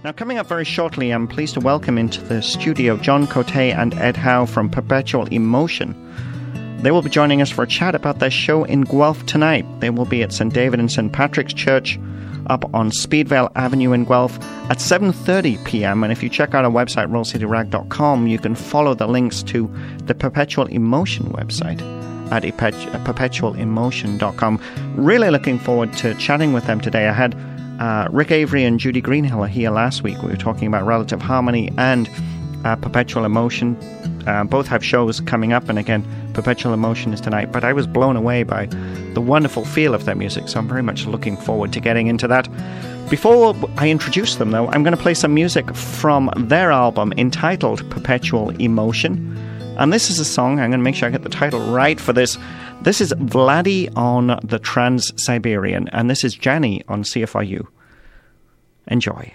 Now, coming up very shortly, I'm pleased to welcome into the studio John Cote and Ed Howe from Perpetual Emotion. They will be joining us for a chat about their show in Guelph tonight. They will be at St. David and St. Patrick's Church up on Speedvale Avenue in Guelph at 7:30 p.m. And if you check out our website, rollcityrag.com, you can follow the links to the Perpetual Emotion website at perpetualemotion.com. Really looking forward to chatting with them today. I had Rick Avery and Judy Greenhill here last week. We were talking about Relative Harmony and Perpetual Emotion. Both have shows coming up, and again, Perpetual Emotion is tonight. But I was blown away by the wonderful feel of their music, so I'm very much looking forward to getting into that. Before I introduce them, though, I'm going to play some music from their album entitled Perpetual Emotion. And this is a song, I'm going to make sure I get the title right for this. This is Vladi on the Trans-Siberian, and this is Jani on CFRU. Enjoy.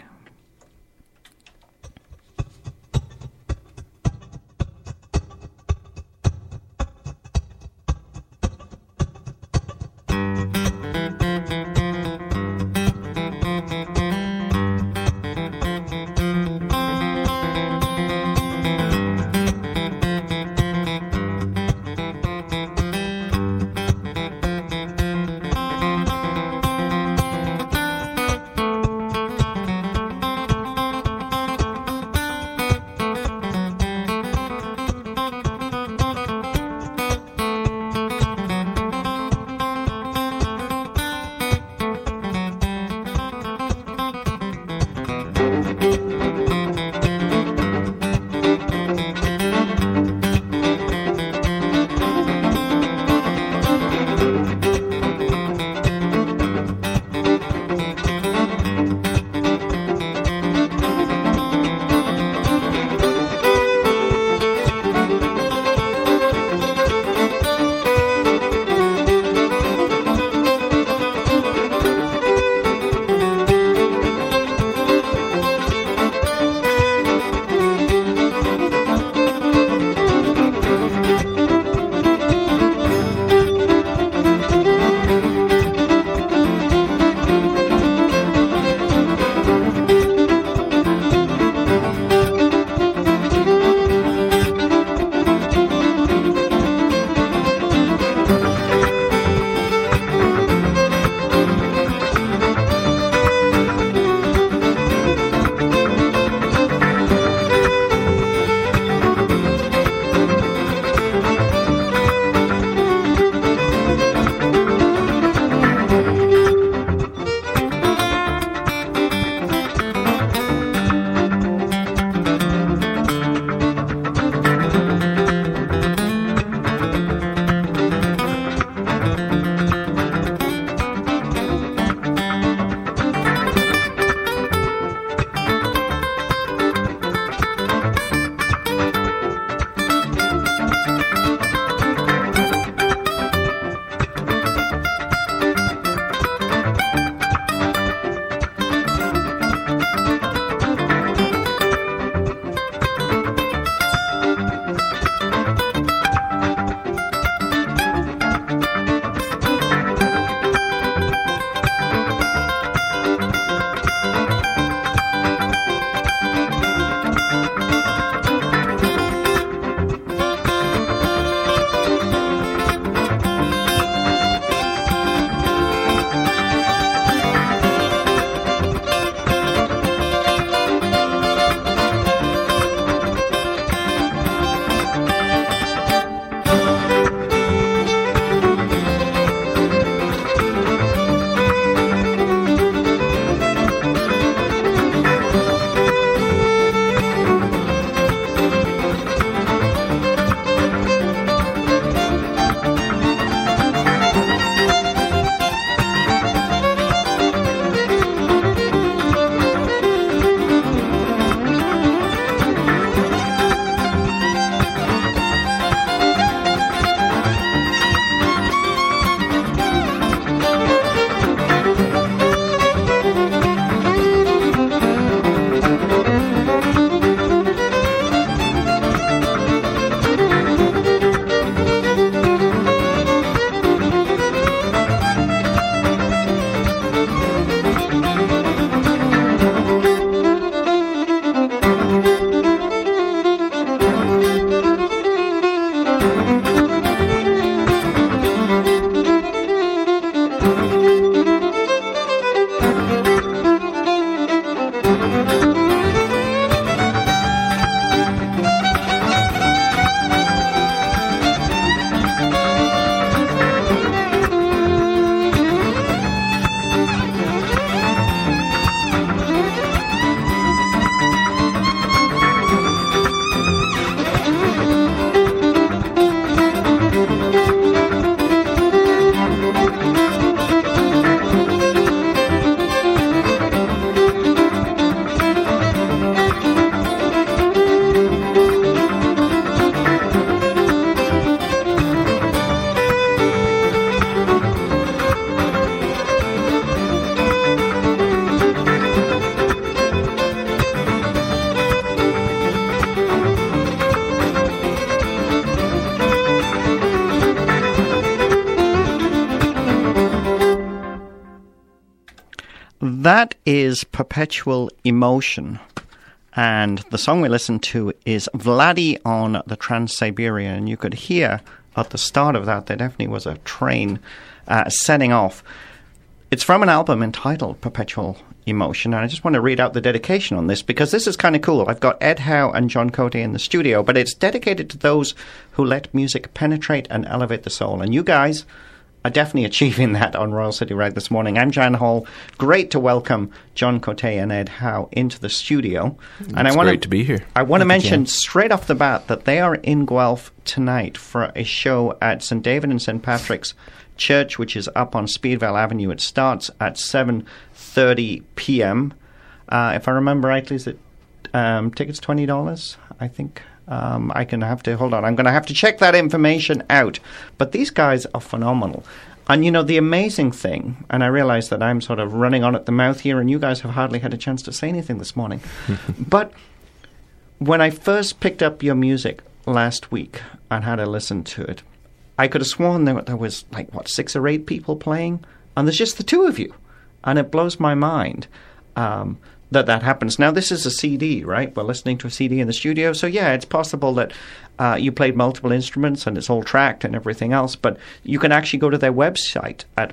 That is Perpetual Emotion. And the song we listened to is Vladi on the Trans-Siberian. And you could hear at the start of that, there definitely was a train setting off. It's from an album entitled Perpetual Emotion. And I just want to read out the dedication on this because this is kind of cool. I've got Ed Howe and John Cote in the studio, but it's dedicated to those who let music penetrate and elevate the soul. And you guys are definitely achieving that on Royal City Rag this morning. I'm Jan Hall. Great to welcome John Cote and Ed Howe into the studio. And it's great to be here. I want to mention straight off the bat that they are in Guelph tonight for a show at St. David and St. Patrick's Church, which is up on Speedvale Avenue. It starts at 7:30 p.m. If I remember rightly, is it tickets $20? I think. I'm going to have to check that information out. But these guys are phenomenal. And, you know, the amazing thing, and I realize that I'm sort of running on at the mouth here, and you guys have hardly had a chance to say anything this morning. But when I first picked up your music last week and had a listen to it, I could have sworn there was, 6 or 8 people playing, and there's just the two of you. And it blows my mind that happens. Now, this is a CD, right? We're listening to a CD in the studio. So, yeah, it's possible that you played multiple instruments and it's all tracked and everything else. But you can actually go to their website at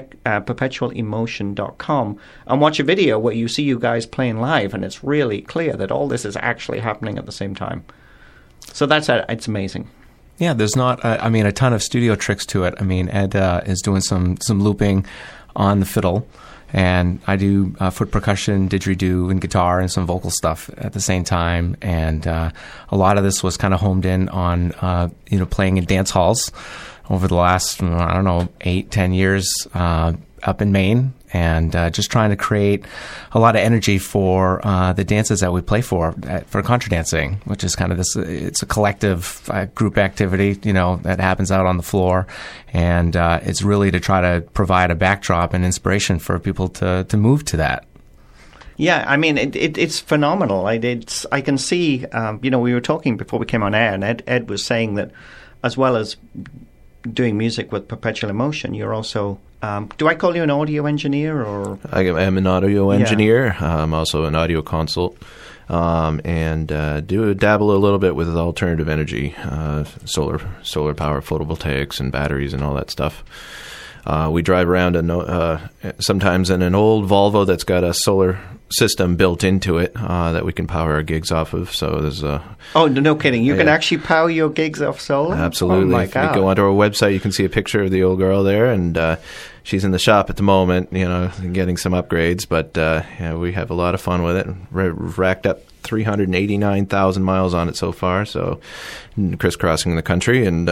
perpetualemotion.com and watch a video where you see you guys playing live. And it's really clear that all this is actually happening at the same time. So it's amazing. Yeah, there's not, a ton of studio tricks to it. I mean, Ed is doing some looping on the fiddle. And I do foot percussion, didgeridoo, and guitar, and some vocal stuff at the same time. And a lot of this was kind of homed in on, playing in dance halls over the last, 8-10 years up in Maine. And just trying to create a lot of energy for the dances that we play for contra dancing, which is kind of this. It's a collective group activity, that happens out on the floor, and it's really to try to provide a backdrop and inspiration for people to move to that. Yeah, I mean, it's phenomenal. I can see, we were talking before we came on air, and Ed was saying that as well as doing music with Perpetual Emotion, you're also... do I call you an audio engineer? Or I am an audio engineer. I'm also an audio consult, and do dabble a little bit with alternative energy, solar power, photovoltaics, and batteries, and all that stuff. We drive around sometimes in an old Volvo that's got a solar system built into it that we can power our gigs off of. So there's a... Oh, no kidding. You can actually power your gigs off solar? Absolutely. Oh, my if God. you go onto our website, you can see a picture of the old girl there, and she's in the shop at the moment, getting some upgrades. But we have a lot of fun with it. Racked up 389,000 miles on it so far, so crisscrossing the country. And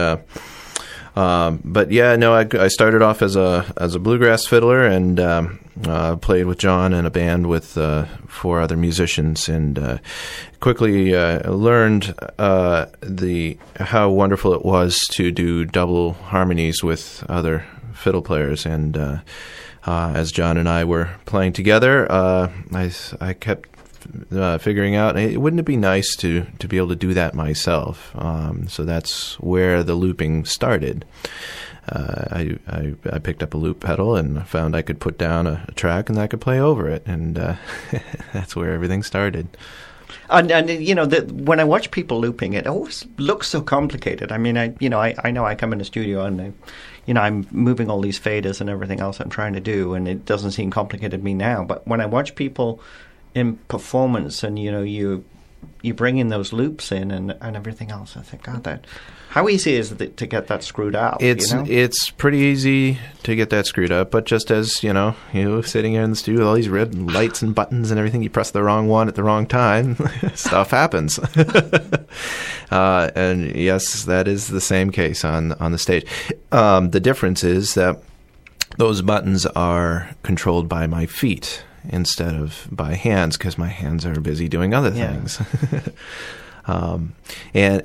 but yeah, no, I started off as a bluegrass fiddler and played with John in a band with 4 other musicians, and quickly learned how wonderful it was to do double harmonies with other fiddle players. And as John and I were playing together, I kept figuring out, hey, wouldn't it be nice to be able to do that myself? So that's where the looping started. I picked up a loop pedal and found I could put down a track and I could play over it, and that's where everything started. And when I watch people looping, it always looks so complicated. I mean, I know I come in the studio and I'm moving all these faders and everything else I'm trying to do, and it doesn't seem complicated to me now. But when I watch people in performance, and you bring in those loops in and everything else, I think, God, how easy is it to get that screwed up? It's pretty easy to get that screwed up, but just as you sitting here in the studio with all these red lights and buttons and everything, you press the wrong one at the wrong time, stuff happens. And yes, that is the same case on the stage. The difference is that those buttons are controlled by my feet instead of by hands, because my hands are busy doing other things. And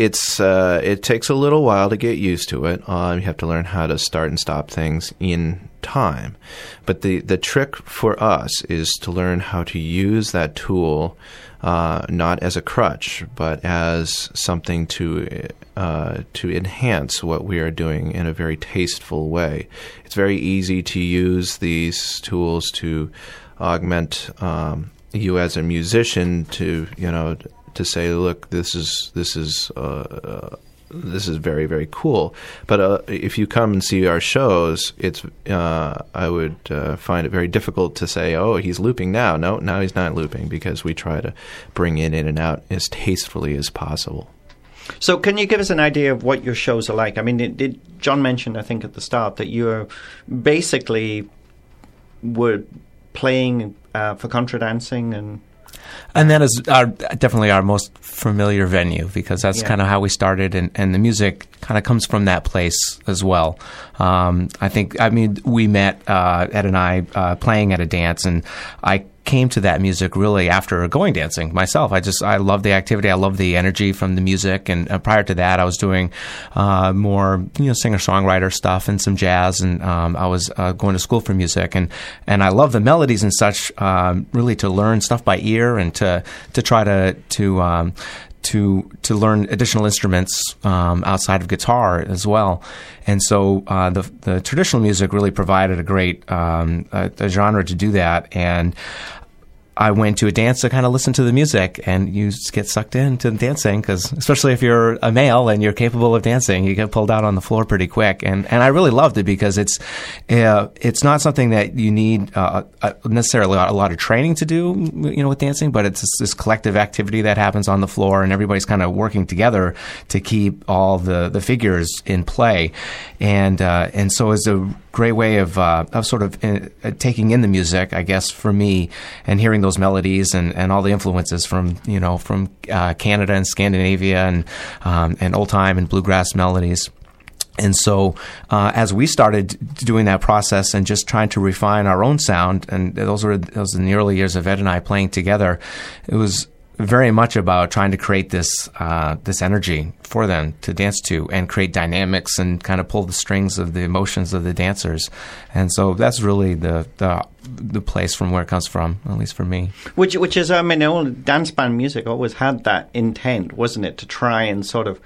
it takes a little while to get used to it. You have to learn how to start and stop things in time. But the trick for us is to learn how to use that tool not as a crutch, but as something to enhance what we are doing in a very tasteful way. It's very easy to use these tools to augment you as a musician, to say, look, this is very, very cool. But if you come and see our shows, I would find it very difficult to say, oh, he's looping now. No, now he's not looping, because we try to bring it in and out as tastefully as possible. So can you give us an idea of what your shows are like? I mean, did John mentioned, I think, at the start that you were playing for contra dancing and that is definitely our most familiar venue, because that's kind of how we started, and the music kind of comes from that place as well. We met, Ed and I, playing at a dance, and I came to that music really after going dancing myself. I love the activity. I love the energy from the music. And prior to that, I was doing more singer-songwriter stuff and some jazz. And I was going to school for music. And I love the melodies and such, really to learn stuff by ear and to try to learn additional instruments outside of guitar as well. And so the traditional music really provided a great a genre to do that. And I went to a dance to kind of listen to the music, and you just get sucked into dancing, because especially if you're a male and you're capable of dancing, you get pulled out on the floor pretty quick. And I really loved it, because it's not something that you need necessarily a lot of training to do, with dancing, but it's this collective activity that happens on the floor, and everybody's kind of working together to keep all the figures in play. And so it's a great way of sort of taking in the music, I guess, for me, and hearing those melodies and all the influences from Canada and Scandinavia and old time and bluegrass melodies. And so as we started doing that process and just trying to refine our own sound, and those in the early years of Ed and I playing together, it was very much about trying to create this energy for them to dance to, and create dynamics and kind of pull the strings of the emotions of the dancers. And so that's really the place from where it comes from, at least for me. Which is, old dance band music always had that intent, wasn't it, to try and sort of,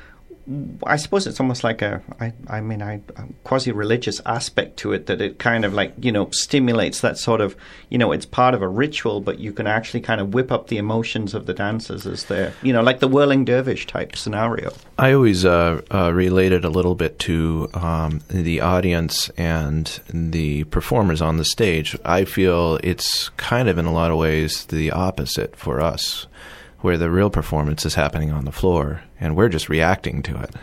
I suppose it's almost like a quasi-religious aspect to it, that it kind of stimulates that sort of, it's part of a ritual, but you can actually kind of whip up the emotions of the dancers as they're, like the whirling dervish type scenario. I always related a little bit to the audience and the performers on the stage. I feel it's kind of in a lot of ways the opposite for us, where the real performance is happening on the floor, and we're just reacting to it.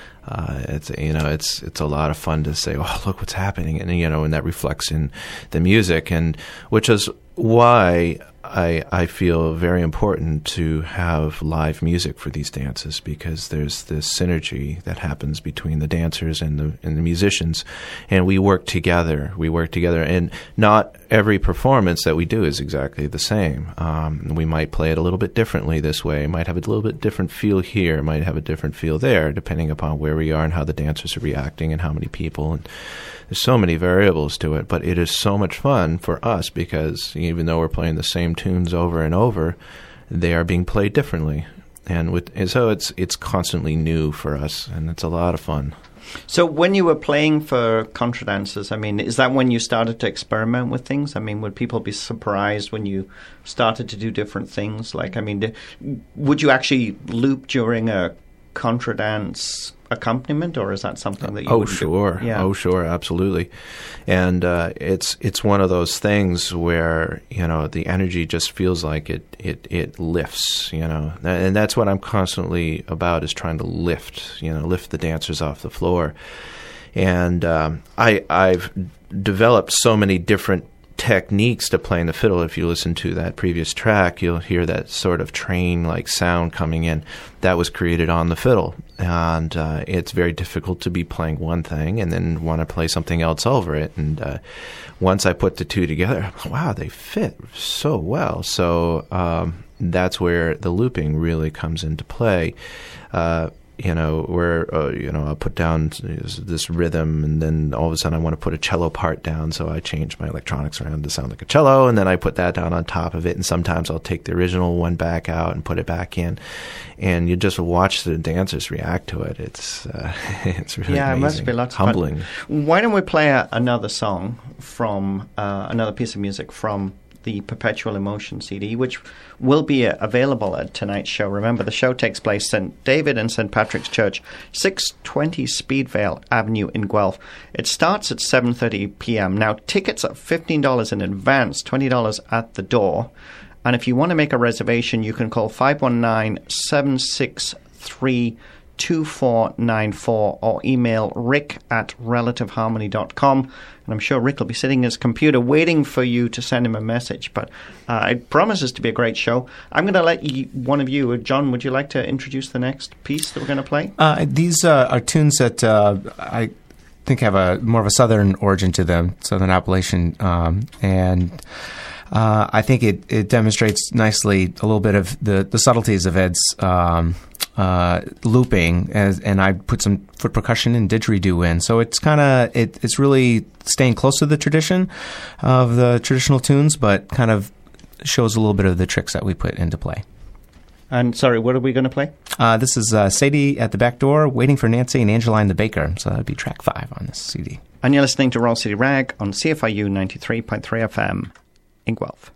It's a lot of fun to say, "Oh, look what's happening," and that reflects in the music, and which is why I feel very important to have live music for these dances, because there's this synergy that happens between the dancers and the musicians, and we work together. And not every performance that we do is exactly the same. We might play it a little bit differently this way, might have a little bit different feel here, might have a different feel there, depending upon where we are and how the dancers are reacting and how many people. And there's so many variables to it, but it is so much fun for us, because even though we're playing the same tunes over and over, they are being played differently. And so it's constantly new for us, and it's a lot of fun. So when you were playing for contra dancers, is that when you started to experiment with things? Would people be surprised when you started to do different things? Would you actually loop during a contra dance accompaniment, or is that something that you wouldn't do? Yeah. Oh, sure, absolutely. And it's one of those things where the energy just feels like it lifts, and that's what I'm constantly about, is trying to lift the dancers off the floor. And I've developed so many different techniques to playing the fiddle. If you listen to that previous track, you'll hear that sort of train-like sound coming in. That was created on the fiddle, and it's very difficult to be playing one thing and then want to play something else over it. And once I put the two together, wow, they fit so well. So that's where the looping really comes into play. where I'll put down this rhythm, and then all of a sudden I want to put a cello part down, so I change my electronics around to sound like a cello, and then I put that down on top of it, and sometimes I'll take the original one back out and put it back in, and you just watch the dancers react to it. It's really amazing. It must be lots humbling. of fun. Why don't we play another song from another piece of music from the Perpetual Emotion CD, which will be available at tonight's show. Remember, the show takes place St. David and St. Patrick's Church, 620 Speedvale Avenue in Guelph. It starts at 7:30 p.m. Now, tickets are $15 in advance, $20 at the door. And if you want to make a reservation, you can call 519-763-2494 or email rick@relativeharmony.com. And I'm sure Rick will be sitting at his computer waiting for you to send him a message. But it promises to be a great show. I'm going to let one of you, John, would you like to introduce the next piece that we're going to play? These are tunes that I think have more of a southern origin to them, Southern Appalachian, and I think it demonstrates nicely a little bit of the subtleties of Ed's looping, and I put some foot percussion and didgeridoo in. So it's it's really staying close to the tradition of the traditional tunes, but kind of shows a little bit of the tricks that we put into play. And sorry, what are we going to play? This is Sadie at the Back Door, Waiting for Nancy, and Angeline the Baker. So that would be track 5 on this CD. And you're listening to Roll City Rag on CFIU 93.3 FM in Guelph.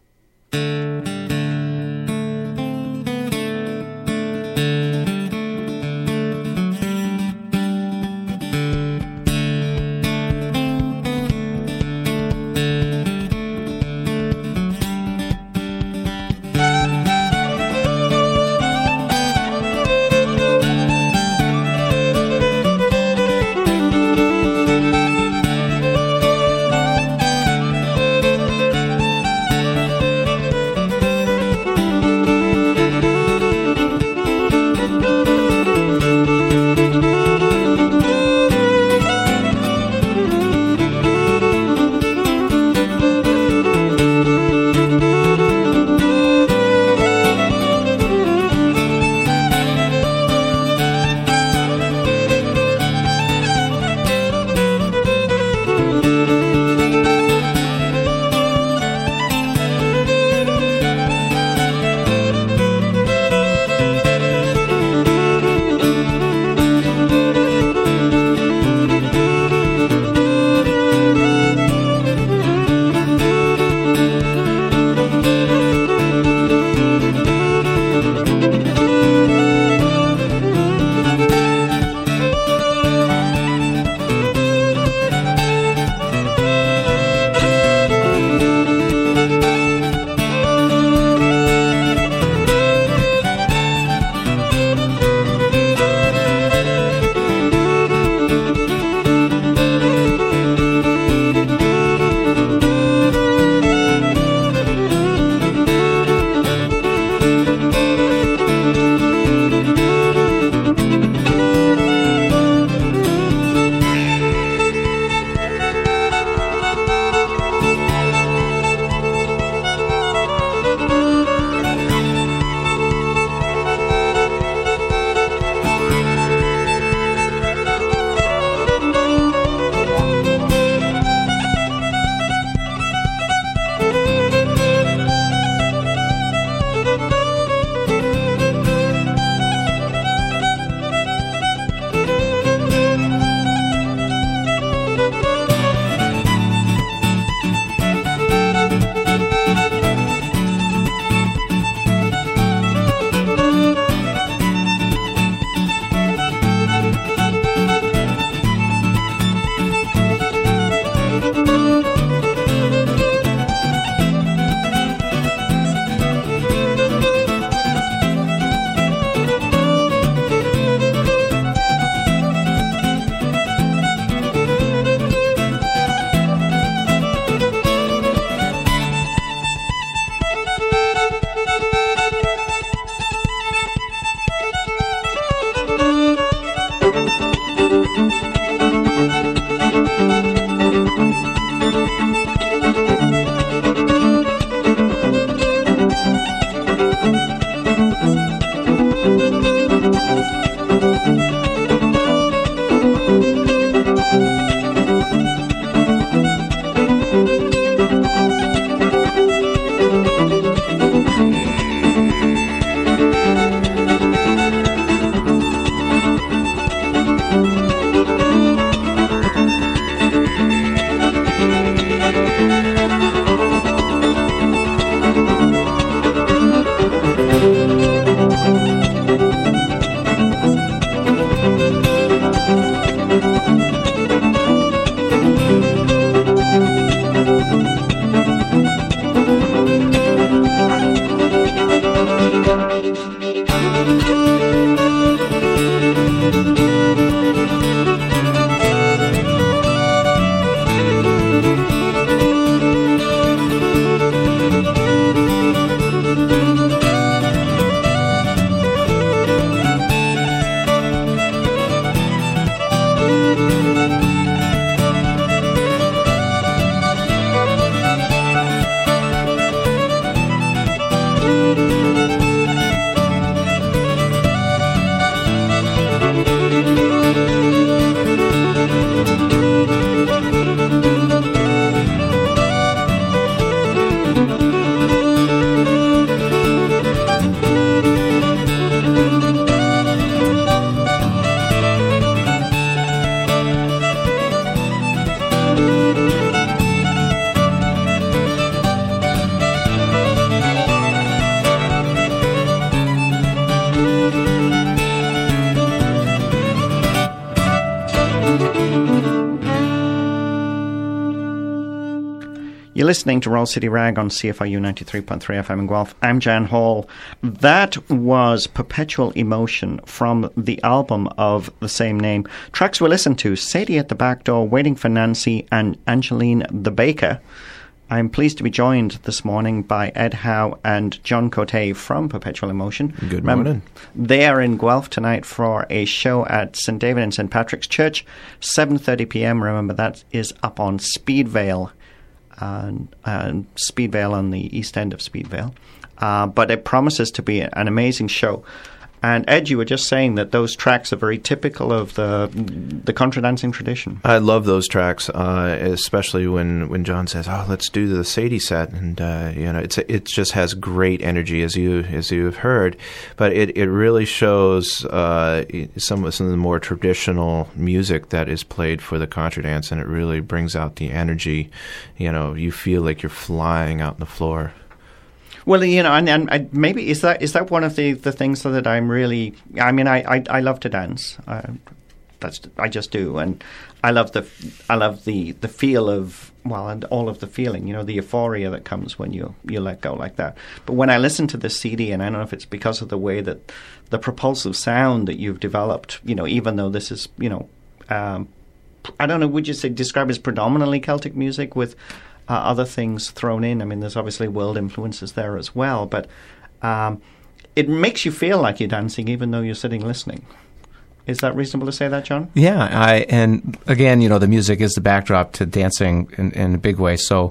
You're listening to Roll City Rag on CFRU 93.3 FM in Guelph. I'm Jan Hall. That was Perpetual Emotion from the album of the same name. Tracks we listened to: Sadie at the Back Door, Waiting for Nancy, and Angeline the Baker. I'm pleased to be joined this morning by Ed Howe and John Cote from Perpetual Emotion. Good morning. They are in Guelph tonight for a show at St. David and St. Patrick's Church, 7:30 p.m. Remember, that is up on Speedvale, Speedvale on the east end of Speedvale. But it promises to be an amazing show. And Ed, you were just saying that those tracks are very typical of the contra dancing tradition. I love those tracks, especially when John says, "Oh, let's do the Sadie set," and it just has great energy, as you have heard. But it really shows some of the more traditional music that is played for the contra dance, and it really brings out the energy. You feel like you're flying out on the floor. Well, and maybe is that one of the things that I'm really. I mean, I love to dance. I just do, and I love the feel of, well, and all of the feeling. The euphoria that comes when you let go like that. But when I listen to this CD, and I don't know if it's because of the way that the propulsive sound that you've developed. Even though this is, I don't know. Would you describe as predominantly Celtic music with other things thrown in? I mean, there's obviously world influences there as well, but it makes you feel like you're dancing even though you're sitting listening. Is that reasonable to say that, John? Yeah, and again, the music is the backdrop to dancing in a big way. So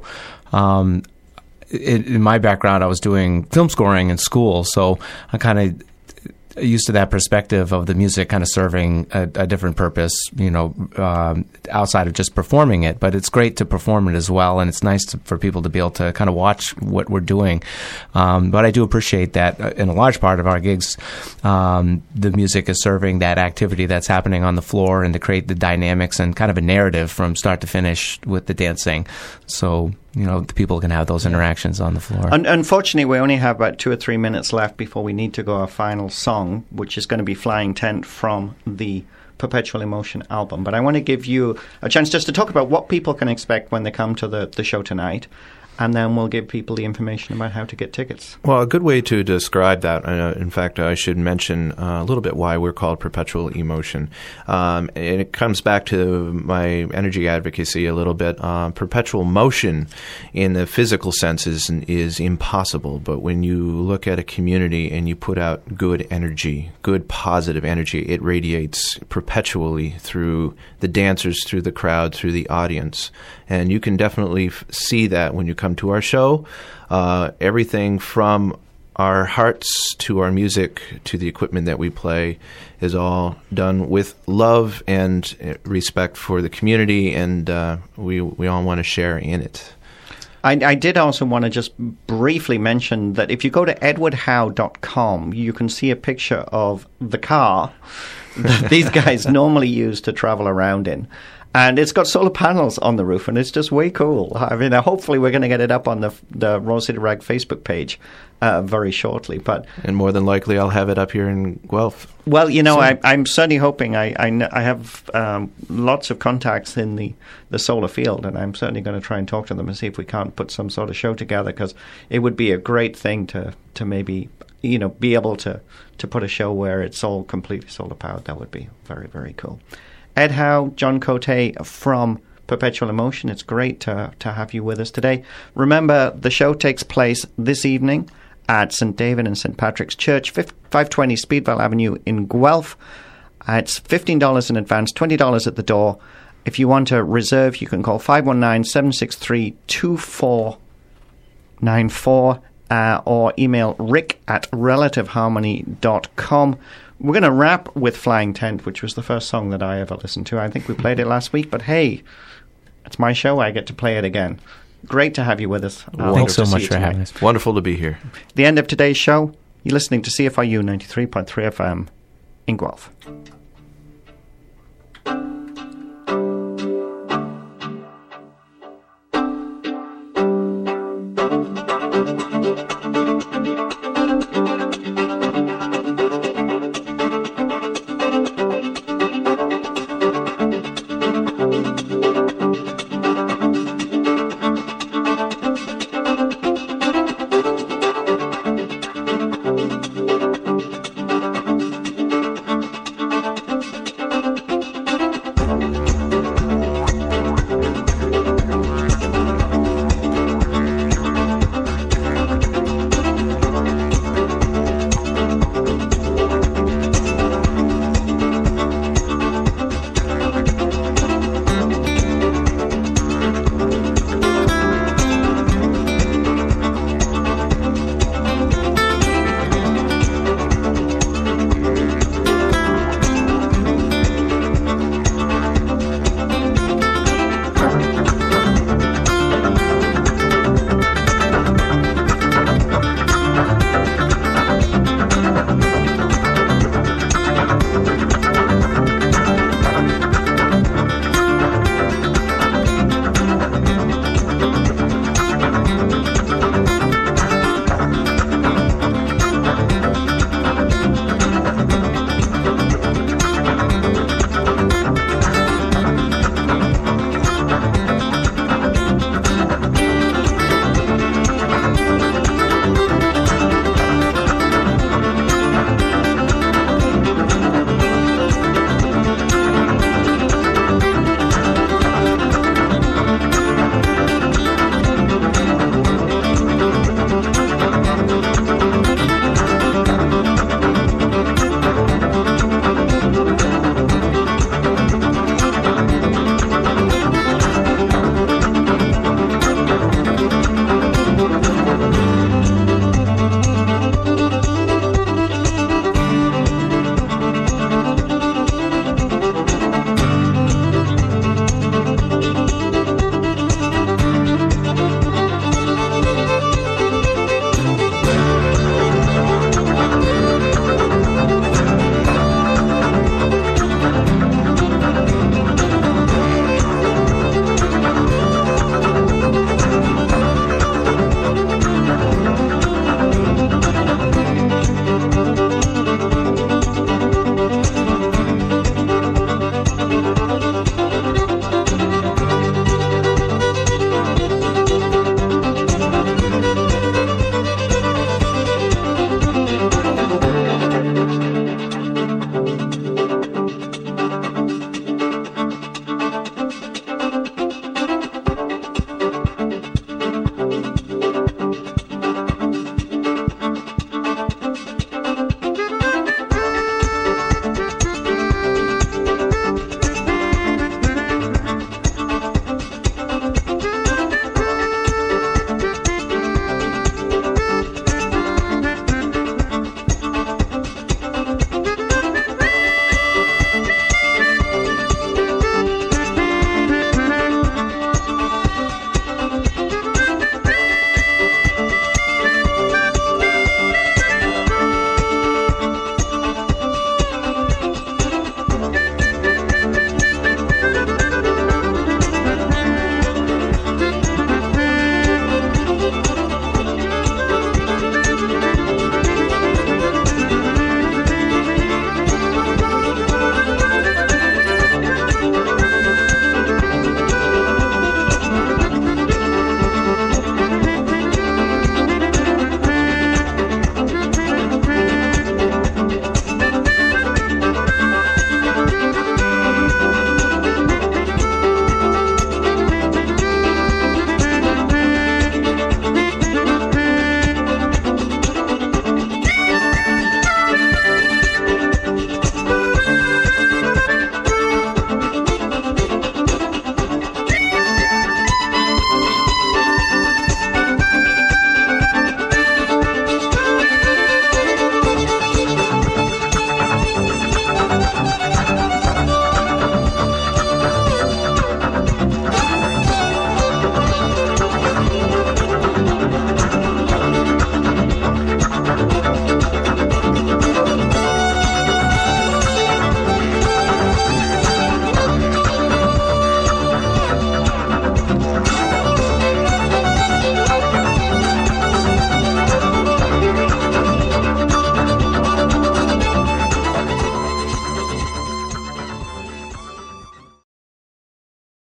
in my background, I was doing film scoring in school, so I kind of used to that perspective of the music kind of serving a different purpose, outside of just performing it. But it's great to perform it as well, and it's nice for people to be able to kind of watch what we're doing. But I do appreciate that in a large part of our gigs, the music is serving that activity that's happening on the floor and to create the dynamics and kind of a narrative from start to finish with the dancing. So the people can have those interactions on the floor. Unfortunately, we only have about 2 or 3 minutes left before we need to go our final song, which is going to be Flying Tent from the Perpetual Emotion album. But I want to give you a chance just to talk about what people can expect when they come to the show tonight, and then we'll give people the information about how to get tickets. Well, a good way to describe that, in fact, I should mention a little bit why we're called Perpetual Emotion. And it comes back to my energy advocacy a little bit. Perpetual motion in the physical sense is impossible, but when you look at a community and you put out good energy, good positive energy, it radiates perpetually through the dancers, through the crowd, through the audience. And you can definitely see that when you come to our show. Everything from our hearts to our music to the equipment that we play is all done with love and respect for the community, and we all want to share in it. I did also want to just briefly mention that if you go to edwardhowe.com, you can see a picture of the car that these guys normally use to travel around in. And it's got solar panels on the roof, and it's just way cool. I mean, hopefully we're going to get it up on the Roll City Rag Facebook page very shortly. And more than likely, I'll have it up here in Guelph. Well, I'm certainly hoping. I have lots of contacts in the solar field, and I'm certainly going to try and talk to them and see if we can't put some sort of show together, because it would be a great thing to maybe be able to put a show where it's all completely solar powered. That would be very, very cool. Ed Howe, John Cote from Perpetual Emotion, it's great to have you with us today. Remember, the show takes place this evening at St. David and St. Patrick's Church, 520 Speedvale Avenue in Guelph. It's $15 in advance, $20 at the door. If you want to reserve, you can call 519-763-2494 or email rick@relativeharmony.com. We're going to wrap with Flying Tent, which was the first song that I ever listened to. I think we played it last week, but hey, it's my show. I get to play it again. Great to have you with us. Thanks so much for having us. Wonderful to be here. The end of today's show. You're listening to CFRU 93.3 FM in Guelph.